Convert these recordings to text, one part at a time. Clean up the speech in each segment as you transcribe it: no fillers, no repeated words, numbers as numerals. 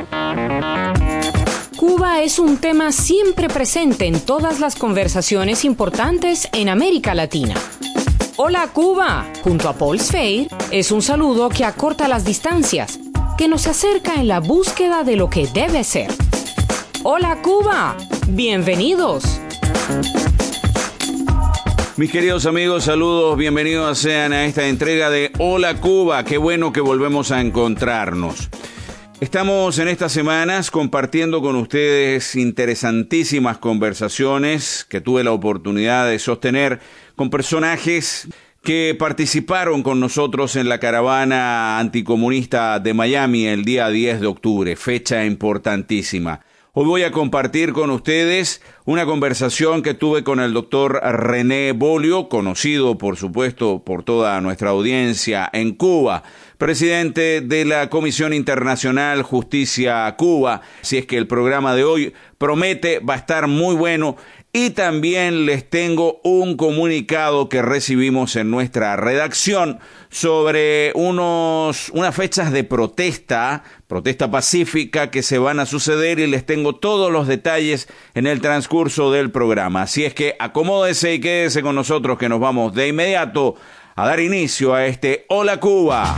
Cuba es un tema siempre presente en todas las conversaciones importantes en América Latina. Hola Cuba, junto a Paul Sfeir, es un saludo que acorta las distancias, que nos acerca en la búsqueda de lo que debe ser. Hola Cuba, bienvenidos. Mis queridos amigos, saludos, bienvenidos sean a esta entrega de Hola Cuba, qué bueno que volvemos a encontrarnos. Estamos en estas semanas compartiendo con ustedes interesantísimas conversaciones que tuve la oportunidad de sostener con personajes que participaron con nosotros en la caravana anticomunista de Miami el día 10 de octubre, fecha importantísima. Hoy voy a compartir con ustedes una conversación que tuve con el doctor René Bolio, conocido por supuesto por toda nuestra audiencia en Cuba, presidente de la Comisión Internacional Justicia Cuba. Si es que el programa de hoy promete, va a estar muy bueno. Y también les tengo un comunicado que recibimos en nuestra redacción sobre unas fechas de protesta pacífica que se van a suceder, y les tengo todos los detalles en el transcurso del programa. Así es que acomódese y quédese con nosotros, que nos vamos de inmediato a dar inicio a este Hola Cuba.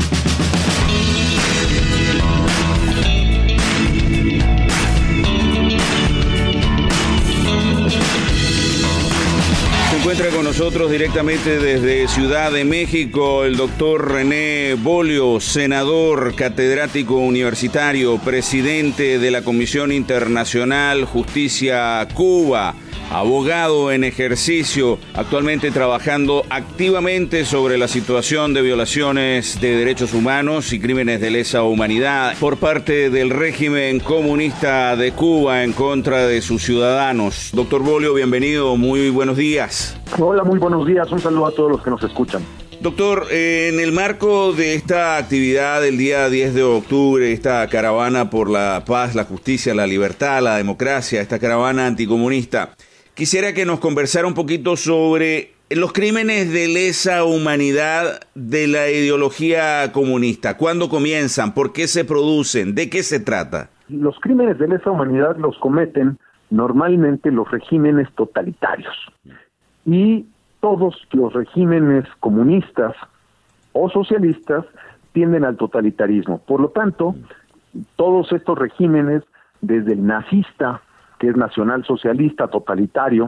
Se encuentra con nosotros directamente desde Ciudad de México el doctor René Bolio, senador, catedrático universitario, presidente de la Comisión Internacional Justicia Cuba, abogado en ejercicio, actualmente trabajando activamente sobre la situación de violaciones de derechos humanos y crímenes de lesa humanidad por parte del régimen comunista de Cuba en contra de sus ciudadanos. Doctor Bolio, bienvenido, muy buenos días. Hola, muy buenos días, un saludo a todos los que nos escuchan. Doctor, en el marco de esta actividad del día 10 de octubre, esta caravana por la paz, la justicia, la libertad, la democracia, esta caravana anticomunista, quisiera que nos conversara un poquito sobre los crímenes de lesa humanidad de la ideología comunista. ¿Cuándo comienzan? ¿Por qué se producen? ¿De qué se trata? Los crímenes de lesa humanidad los cometen normalmente los regímenes totalitarios. Y todos los regímenes comunistas o socialistas tienden al totalitarismo. Por lo tanto, todos estos regímenes, desde el nazista, que es nacionalsocialista totalitario,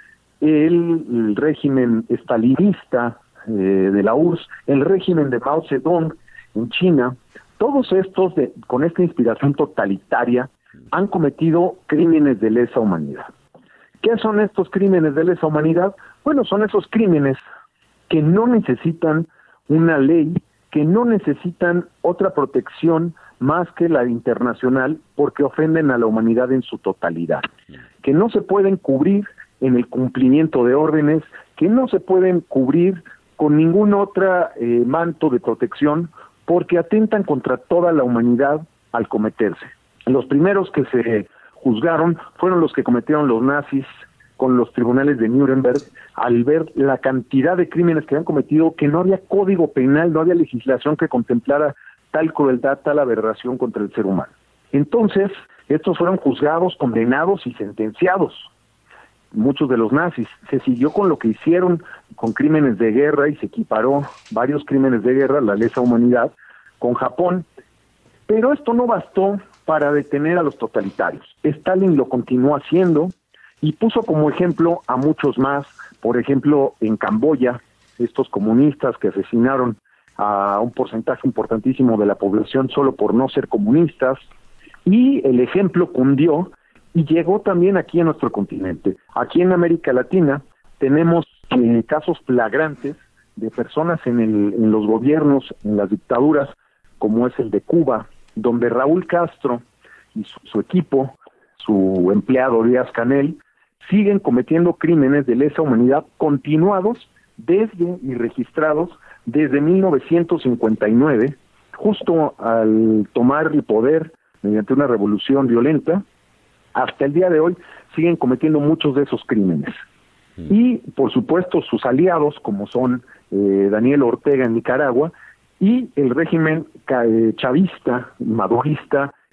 el régimen stalinista de la URSS, el régimen de Mao Zedong en China, todos estos con esta inspiración totalitaria han cometido crímenes de lesa humanidad. ¿Qué son estos crímenes de lesa humanidad? Bueno, son esos crímenes que no necesitan una ley, que no necesitan otra protección más que la internacional, porque ofenden a la humanidad en su totalidad, que no se pueden cubrir en el cumplimiento de órdenes, que no se pueden cubrir con ningún otro manto de protección, porque atentan contra toda la humanidad al cometerse. Los primeros que se juzgaron fueron los que cometieron los nazis con los tribunales de Nuremberg, al ver la cantidad de crímenes que habían cometido, que no había código penal, no había legislación que contemplara tal crueldad, tal aberración contra el ser humano. Entonces, estos fueron juzgados, condenados y sentenciados. Muchos de los nazis. Se siguió con lo que hicieron con crímenes de guerra y se equiparó varios crímenes de guerra, la lesa humanidad, con Japón. Pero esto no bastó para detener a los totalitarios. Stalin lo continuó haciendo y puso como ejemplo a muchos más. Por ejemplo, en Camboya, estos comunistas que asesinaron a un porcentaje importantísimo de la población solo por no ser comunistas, y el ejemplo cundió y llegó también aquí a nuestro continente. Aquí en América Latina tenemos casos flagrantes de personas en los gobiernos, en las dictaduras, como es el de Cuba, donde Raúl Castro y su equipo, su empleado Díaz Canel, siguen cometiendo crímenes de lesa humanidad continuados y registrados desde 1959, justo al tomar el poder mediante una revolución violenta. Hasta el día de hoy siguen cometiendo muchos de esos crímenes. Y, por supuesto, sus aliados, como son Daniel Ortega en Nicaragua, y el régimen chavista, madurista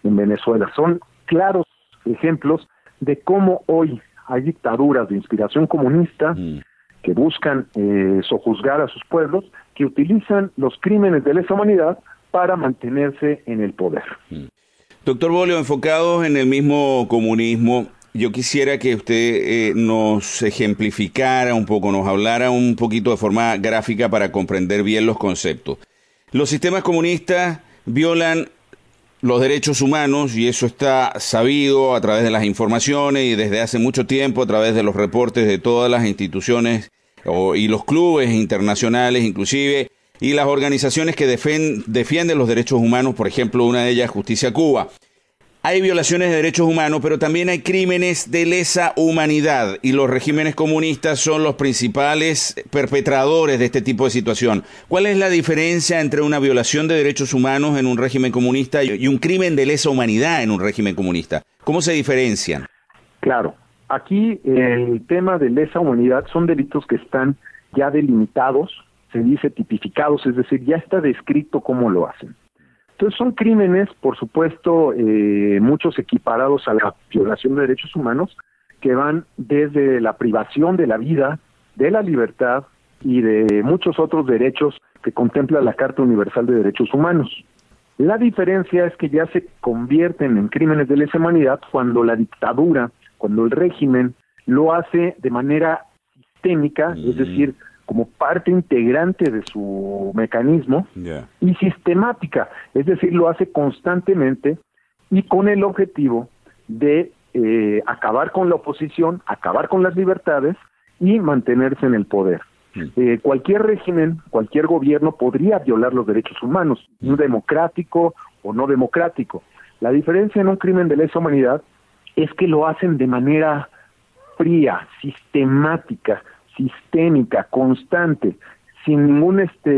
en Venezuela. Son claros ejemplos de cómo hoy hay dictaduras de inspiración comunista que buscan sojuzgar a sus pueblos, que utilizan los crímenes de lesa humanidad para mantenerse en el poder. Doctor Bolio, enfocados en el mismo comunismo, yo quisiera que usted nos ejemplificara un poco, nos hablara un poquito de forma gráfica para comprender bien los conceptos. Los sistemas comunistas violan los derechos humanos y eso está sabido a través de las informaciones y desde hace mucho tiempo a través de los reportes de todas las instituciones y los clubes internacionales inclusive y las organizaciones que defienden los derechos humanos, por ejemplo, una de ellas Justicia Cuba. Hay violaciones de derechos humanos, pero también hay crímenes de lesa humanidad y los regímenes comunistas son los principales perpetradores de este tipo de situación. ¿Cuál es la diferencia entre una violación de derechos humanos en un régimen comunista y un crimen de lesa humanidad en un régimen comunista? ¿Cómo se diferencian? Claro, aquí el tema de lesa humanidad son delitos que están ya delimitados, se dice tipificados, es decir, ya está descrito cómo lo hacen. Entonces son crímenes, por supuesto, muchos equiparados a la violación de derechos humanos, que van desde la privación de la vida, de la libertad y de muchos otros derechos que contempla la Carta Universal de Derechos Humanos. La diferencia es que ya se convierten en crímenes de lesa humanidad cuando la dictadura, cuando el régimen lo hace de manera sistémica, es decir, como parte integrante de su mecanismo y sistemática, es decir, lo hace constantemente y con el objetivo de acabar con la oposición, acabar con las libertades y mantenerse en el poder. Cualquier régimen, cualquier gobierno podría violar los derechos humanos, un democrático o no democrático. La diferencia en un crimen de lesa humanidad es que lo hacen de manera fría, sistemática, sistémica, constante, sin ningún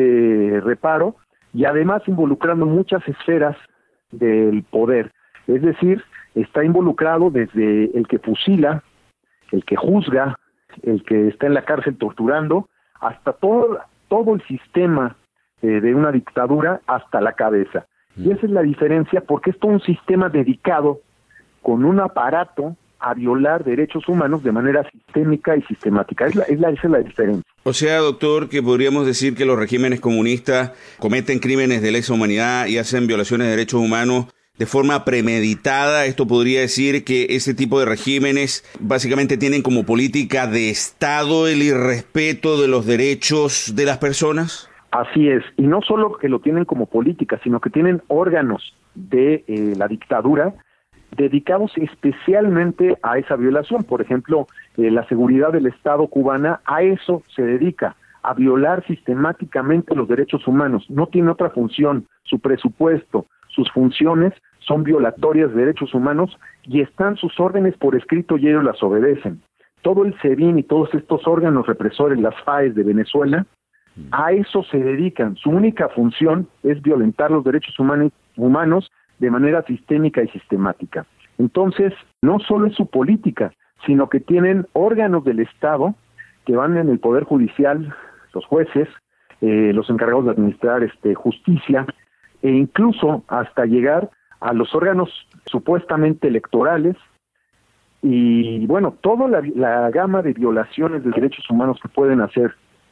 reparo y además involucrando muchas esferas del poder. Es decir, está involucrado desde el que fusila, el que juzga, el que está en la cárcel torturando, hasta todo el sistema de una dictadura hasta la cabeza. Y esa es la diferencia porque es todo un sistema dedicado con un aparato a violar derechos humanos de manera sistémica y sistemática. Esa es la diferencia. O sea, doctor, que podríamos decir que los regímenes comunistas cometen crímenes de lesa humanidad y hacen violaciones de derechos humanos de forma premeditada. Esto podría decir que ese tipo de regímenes básicamente tienen como política de Estado el irrespeto de los derechos de las personas. Así es, y no solo que lo tienen como política, sino que tienen órganos de la dictadura dedicados especialmente a esa violación. Por ejemplo, la seguridad del Estado cubana a eso se dedica, a violar sistemáticamente los derechos humanos. No tiene otra función. Su presupuesto, sus funciones son violatorias de derechos humanos y están sus órdenes por escrito y ellos las obedecen. Todo el SEBIN y todos estos órganos represores, las FAES de Venezuela, a eso se dedican. Su única función es violentar los derechos humanos de manera sistémica y sistemática. Entonces, no solo es su política, sino que tienen órganos del Estado que van en el Poder Judicial, los jueces, los encargados de administrar justicia, e incluso hasta llegar a los órganos supuestamente electorales, y bueno, toda la gama de violaciones de derechos humanos que pueden hacer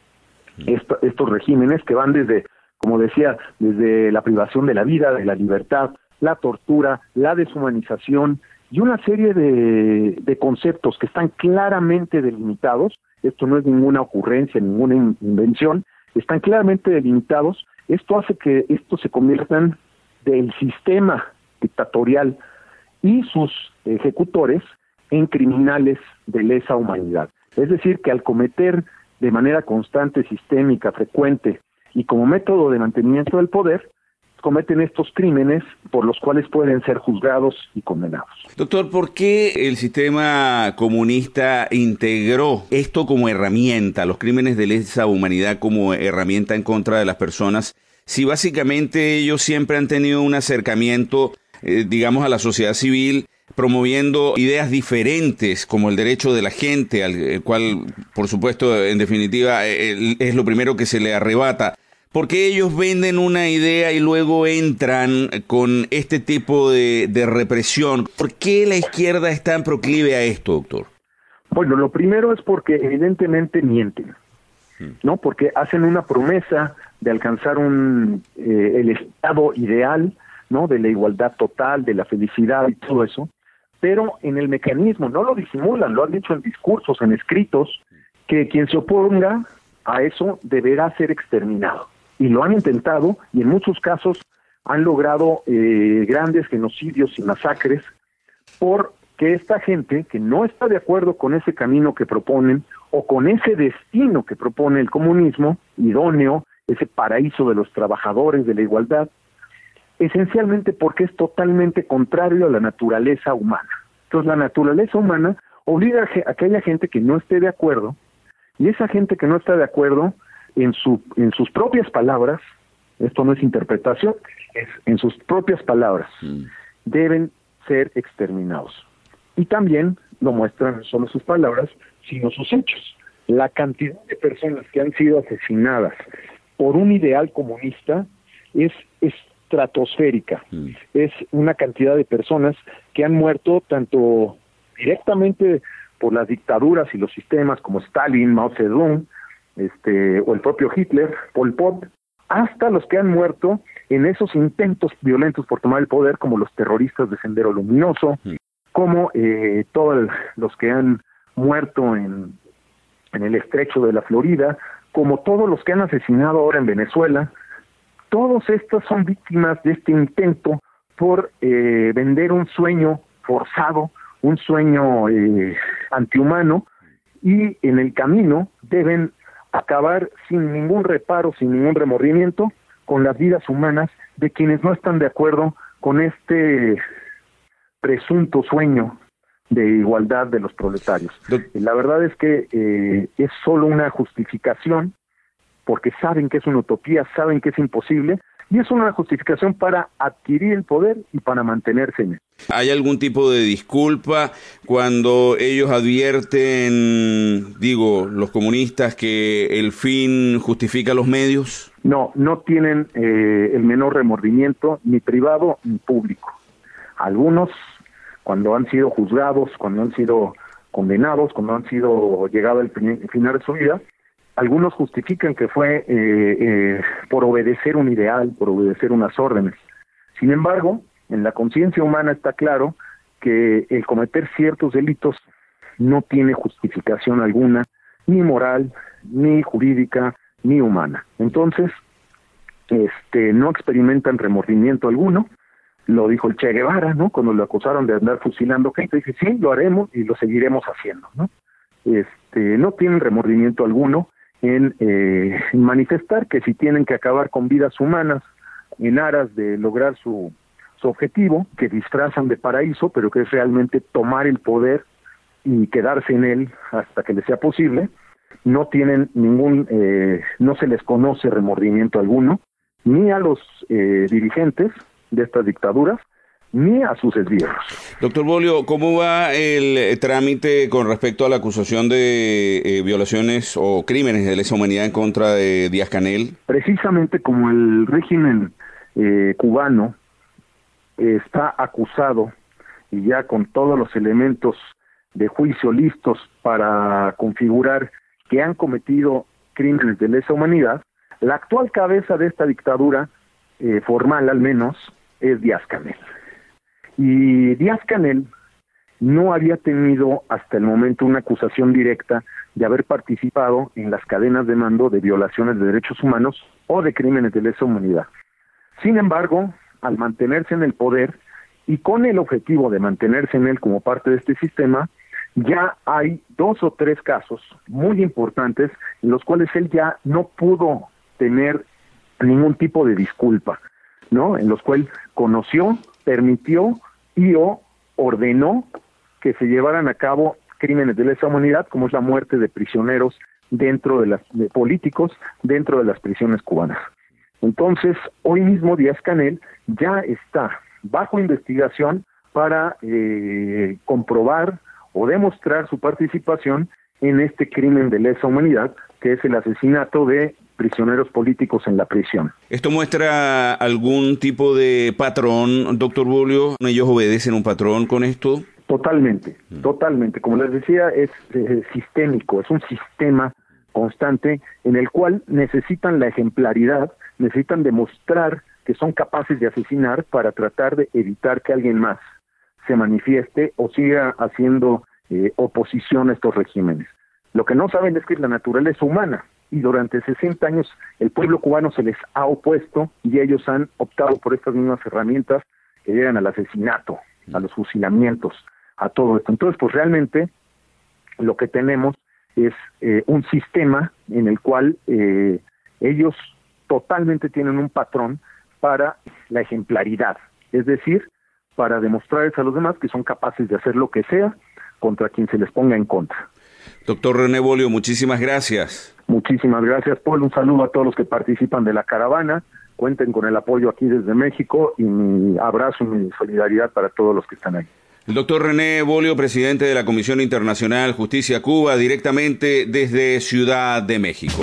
estos regímenes, que van desde, como decía, desde la privación de la vida, de la libertad, la tortura, la deshumanización y una serie de conceptos que están claramente delimitados. Esto no es ninguna ocurrencia, ninguna invención, están claramente delimitados. Esto hace que esto se conviertan del sistema dictatorial y sus ejecutores en criminales de lesa humanidad. Es decir, que al cometer de manera constante, sistémica, frecuente y como método de mantenimiento del poder, cometen estos crímenes por los cuales pueden ser juzgados y condenados. Doctor, ¿por qué el sistema comunista integró esto como herramienta, los crímenes de lesa humanidad como herramienta en contra de las personas, si básicamente ellos siempre han tenido un acercamiento, digamos, a la sociedad civil, promoviendo ideas diferentes como el derecho de la gente, al cual, por supuesto, en definitiva, es lo primero que se le arrebata? Porque ellos venden una idea y luego entran con este tipo de represión. ¿Por qué la izquierda es tan proclive a esto, doctor? Bueno, lo primero es porque evidentemente mienten, ¿no? Porque hacen una promesa de alcanzar el estado ideal, ¿no? De la igualdad total, de la felicidad y todo eso, pero en el mecanismo no lo disimulan, lo han dicho en discursos, en escritos, que quien se oponga a eso deberá ser exterminado. Y lo han intentado y en muchos casos han logrado grandes genocidios y masacres porque esta gente que no está de acuerdo con ese camino que proponen o con ese destino que propone el comunismo idóneo, ese paraíso de los trabajadores, de la igualdad, esencialmente porque es totalmente contrario a la naturaleza humana. Entonces la naturaleza humana obliga a que haya gente que no esté de acuerdo, y esa gente que no está de acuerdo, en sus propias palabras, esto no es interpretación, es en sus propias palabras, deben ser exterminados. Y también lo muestran no solo sus palabras, sino sus hechos. La cantidad de personas que han sido asesinadas por un ideal comunista es estratosférica. Es una cantidad de personas que han muerto tanto directamente por las dictaduras y los sistemas como Stalin, Mao Zedong, o el propio Hitler, Pol Pot, hasta los que han muerto en esos intentos violentos por tomar el poder, como los terroristas de Sendero Luminoso, como todos los que han muerto en el estrecho de la Florida, como todos los que han asesinado ahora en Venezuela. Todos estos son víctimas de este intento por vender un sueño forzado, un sueño antihumano, y en el camino deben acabar sin ningún reparo, sin ningún remordimiento, con las vidas humanas de quienes no están de acuerdo con este presunto sueño de igualdad de los proletarios. La verdad es que es solo una justificación, porque saben que es una utopía, saben que es imposible, y es una justificación para adquirir el poder y para mantenerse en él. ¿Hay algún tipo de disculpa cuando ellos advierten, los comunistas, que el fin justifica los medios? No tienen el menor remordimiento, ni privado ni público. Algunos, cuando han sido juzgados, cuando han sido condenados, cuando han sido llegado al final de su vida, algunos justifican que fue por obedecer un ideal, por obedecer unas órdenes. Sin embargo, en la conciencia humana está claro que el cometer ciertos delitos no tiene justificación alguna, ni moral, ni jurídica, ni humana. Entonces, no experimentan remordimiento alguno. Lo dijo el Che Guevara, ¿no? Cuando lo acusaron de andar fusilando gente, dice, sí, lo haremos y lo seguiremos haciendo, ¿no? No tienen remordimiento alguno en manifestar que si tienen que acabar con vidas humanas en aras de lograr su objetivo, que disfrazan de paraíso, pero que es realmente tomar el poder y quedarse en él hasta que les sea posible, no tienen no se les conoce remordimiento alguno, ni a los dirigentes de estas dictaduras, ni a sus esbirros. Doctor Bolio, ¿cómo va el trámite con respecto a la acusación de violaciones o crímenes de lesa humanidad en contra de Díaz-Canel? Precisamente como el régimen cubano está acusado y ya con todos los elementos de juicio listos para configurar que han cometido crímenes de lesa humanidad, la actual cabeza de esta dictadura, formal al menos, es Díaz-Canel. Y Díaz-Canel no había tenido hasta el momento una acusación directa de haber participado en las cadenas de mando de violaciones de derechos humanos o de crímenes de lesa humanidad. Sin embargo, al mantenerse en el poder y con el objetivo de mantenerse en él como parte de este sistema, ya hay 2 o 3 casos muy importantes en los cuales él ya no pudo tener ningún tipo de disculpa, ¿no? En los cuales conoció, permitió y o ordenó que se llevaran a cabo crímenes de lesa humanidad, como es la muerte de prisioneros de políticos dentro de las prisiones cubanas. Entonces, hoy mismo Díaz-Canel ya está bajo investigación para comprobar o demostrar su participación en este crimen de lesa humanidad, que es el asesinato de prisioneros políticos en la prisión. ¿Esto muestra algún tipo de patrón, doctor Bolio? ¿Ellos obedecen un patrón con esto? Totalmente. Como les decía, es sistémico, es un sistema constante en el cual necesitan la ejemplaridad, necesitan demostrar que son capaces de asesinar para tratar de evitar que alguien más se manifieste o siga haciendo oposición a estos regímenes. Lo que no saben es que la naturaleza humana, y durante 60 años el pueblo cubano se les ha opuesto y ellos han optado por estas mismas herramientas que llegan al asesinato, a los fusilamientos, a todo esto. Entonces, pues realmente lo que tenemos es un sistema en el cual ellos totalmente tienen un patrón para la ejemplaridad, es decir, para demostrarles a los demás que son capaces de hacer lo que sea contra quien se les ponga en contra. Doctor René Bolio, muchísimas gracias. Muchísimas gracias, Paul. Un saludo a todos los que participan de la caravana. Cuenten con el apoyo aquí desde México y mi abrazo y mi solidaridad para todos los que están ahí. El doctor René Bolio, presidente de la Comisión Internacional Justicia Cuba, directamente desde Ciudad de México.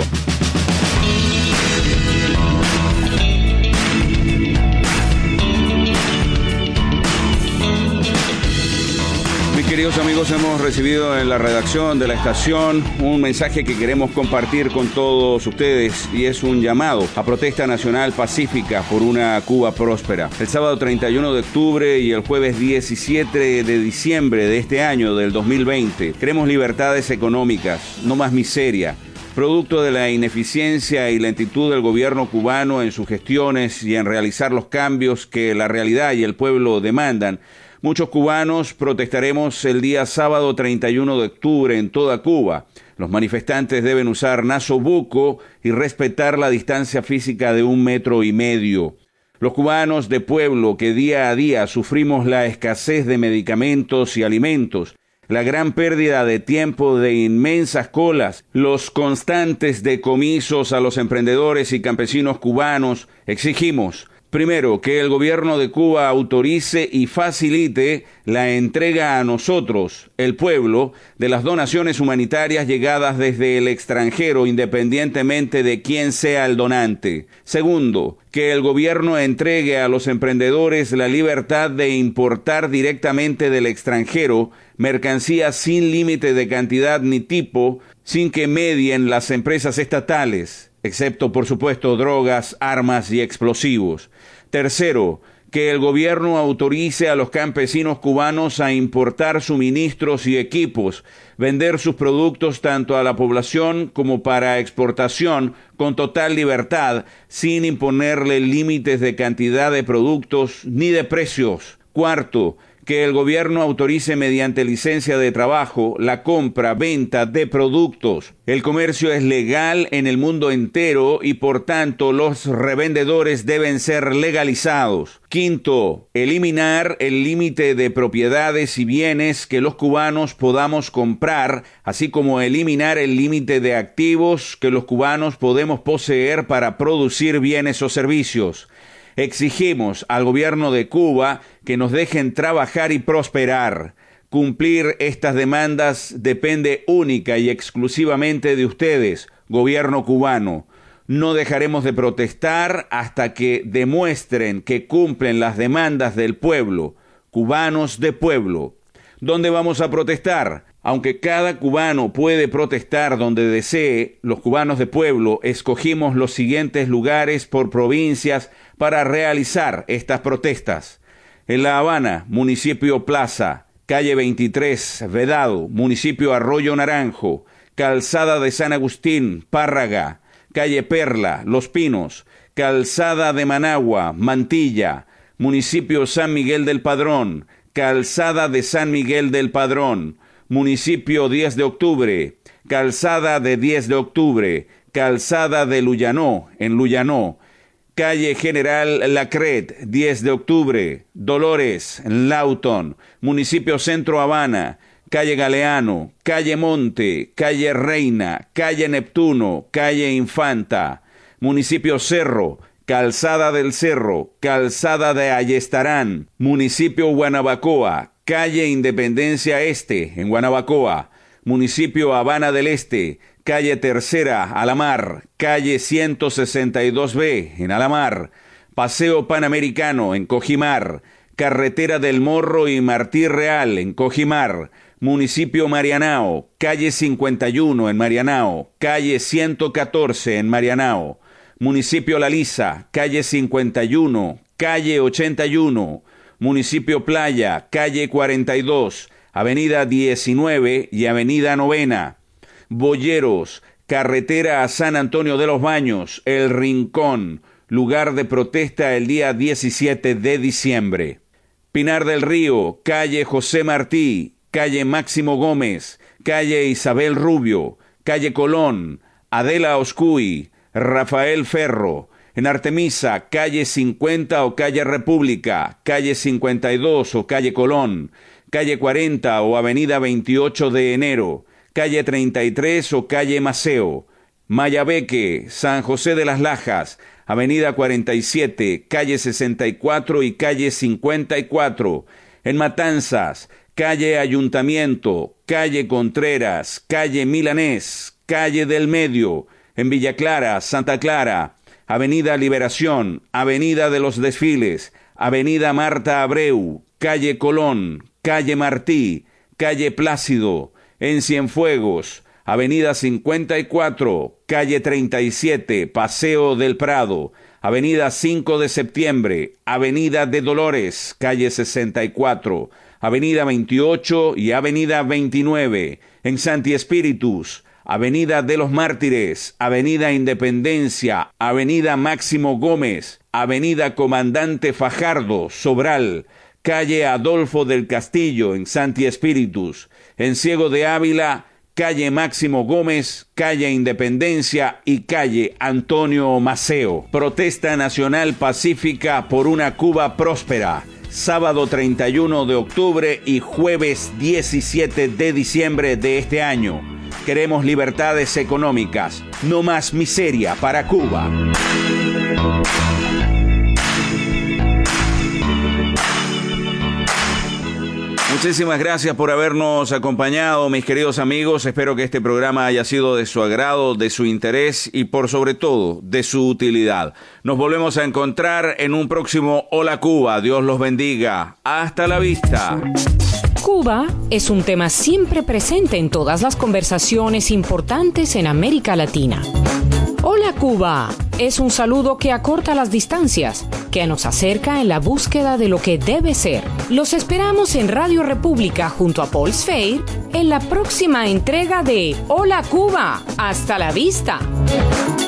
Queridos amigos, hemos recibido en la redacción de la estación un mensaje que queremos compartir con todos ustedes y es un llamado a protesta nacional pacífica por una Cuba próspera. El sábado 31 de octubre y el jueves 17 de diciembre de este año, del 2020, queremos libertades económicas, no más miseria. Producto de la ineficiencia y lentitud del gobierno cubano en sus gestiones y en realizar los cambios que la realidad y el pueblo demandan, muchos cubanos protestaremos el día sábado 31 de octubre en toda Cuba. Los manifestantes deben usar nasobuco y respetar la distancia física de 1,5 metros. Los cubanos de pueblo que día a día sufrimos la escasez de medicamentos y alimentos, la gran pérdida de tiempo de inmensas colas, los constantes decomisos a los emprendedores y campesinos cubanos, exigimos primero, que el gobierno de Cuba autorice y facilite la entrega a nosotros, el pueblo, de las donaciones humanitarias llegadas desde el extranjero, independientemente de quién sea el donante. Segundo, que el gobierno entregue a los emprendedores la libertad de importar directamente del extranjero mercancías sin límite de cantidad ni tipo, sin que medien las empresas estatales, excepto, por supuesto, drogas, armas y explosivos. Tercero, que el gobierno autorice a los campesinos cubanos a importar suministros y equipos, vender sus productos tanto a la población como para exportación con total libertad, sin imponerle límites de cantidad de productos ni de precios. Cuarto, que el gobierno autorice mediante licencia de trabajo la compra, venta de productos. El comercio es legal en el mundo entero y por tanto los revendedores deben ser legalizados. Quinto, eliminar el límite de propiedades y bienes que los cubanos podamos comprar, así como eliminar el límite de activos que los cubanos podemos poseer para producir bienes o servicios. Exigimos al gobierno de Cuba que nos dejen trabajar y prosperar. Cumplir estas demandas depende única y exclusivamente de ustedes, gobierno cubano. No dejaremos de protestar hasta que demuestren que cumplen las demandas del pueblo, cubanos de pueblo. ¿Dónde vamos a protestar? Aunque cada cubano puede protestar donde desee, los cubanos de pueblo escogimos los siguientes lugares por provincias para realizar estas protestas. En La Habana, municipio Plaza, calle 23, Vedado, municipio Arroyo Naranjo, calzada de San Agustín, Párraga, calle Perla, Los Pinos, calzada de Managua, Mantilla, municipio San Miguel del Padrón, calzada de San Miguel del Padrón, municipio 10 de octubre, calzada de 10 de octubre, calzada de Luyanó, en Luyanó, calle General Lacret, 10 de octubre, Dolores, en Lawton, municipio Centro Habana, calle Galeano, calle Monte, calle Reina, calle Neptuno, calle Infanta, municipio Cerro, calzada del Cerro, calzada de Ayestarán, municipio Guanabacoa, calle Independencia Este, en Guanabacoa, municipio Habana del Este, calle Tercera, Alamar, calle 162B, en Alamar, Paseo Panamericano, en Cojimar, Carretera del Morro y Martí Real, en Cojimar, Municipio Marianao, calle 51 en Marianao, calle 114 en Marianao, Municipio La Lisa, calle 51, calle 81, Municipio Playa, calle 42, Avenida 19 y Avenida Novena, Boyeros, carretera a San Antonio de los Baños, El Rincón, lugar de protesta el día 17 de diciembre. Pinar del Río, calle José Martí, calle Máximo Gómez, calle Isabel Rubio, calle Colón, Adela Oscuy, Rafael Ferro. En Artemisa, calle 50 o calle República, calle 52 o calle Colón, calle 40 o avenida 28 de enero, calle 33 o calle Maceo, Mayabeque, San José de las Lajas, avenida 47, calle 64 y calle 54. En Matanzas, calle Ayuntamiento, calle Contreras, calle Milanés, calle del Medio. En Villa Clara, Santa Clara, avenida Liberación, avenida de los Desfiles, avenida Marta Abreu, calle Colón, calle Martí, calle Plácido. En Cienfuegos, avenida 54, calle 37, Paseo del Prado, avenida 5 de septiembre, avenida de Dolores, calle 64, avenida 28 y avenida 29. En Santi Espíritus, avenida de los Mártires, avenida Independencia, avenida Máximo Gómez, avenida Comandante Fajardo, Sobral, calle Adolfo del Castillo en Santi Espíritus. En Ciego de Ávila, calle Máximo Gómez, calle Independencia y calle Antonio Maceo. Protesta nacional pacífica por una Cuba próspera. Sábado 31 de octubre y jueves 17 de diciembre de este año. Queremos libertades económicas, no más miseria para Cuba. Muchísimas gracias por habernos acompañado, mis queridos amigos. Espero que este programa haya sido de su agrado, de su interés y por sobre todo de su utilidad. Nos volvemos a encontrar en un próximo Hola Cuba. Dios los bendiga. Hasta la vista. Cuba es un tema siempre presente en todas las conversaciones importantes en América Latina. Hola Cuba es un saludo que acorta las distancias, que nos acerca en la búsqueda de lo que debe ser. Los esperamos en Radio República junto a Paul Sfeir en la próxima entrega de Hola Cuba. ¡Hasta la vista!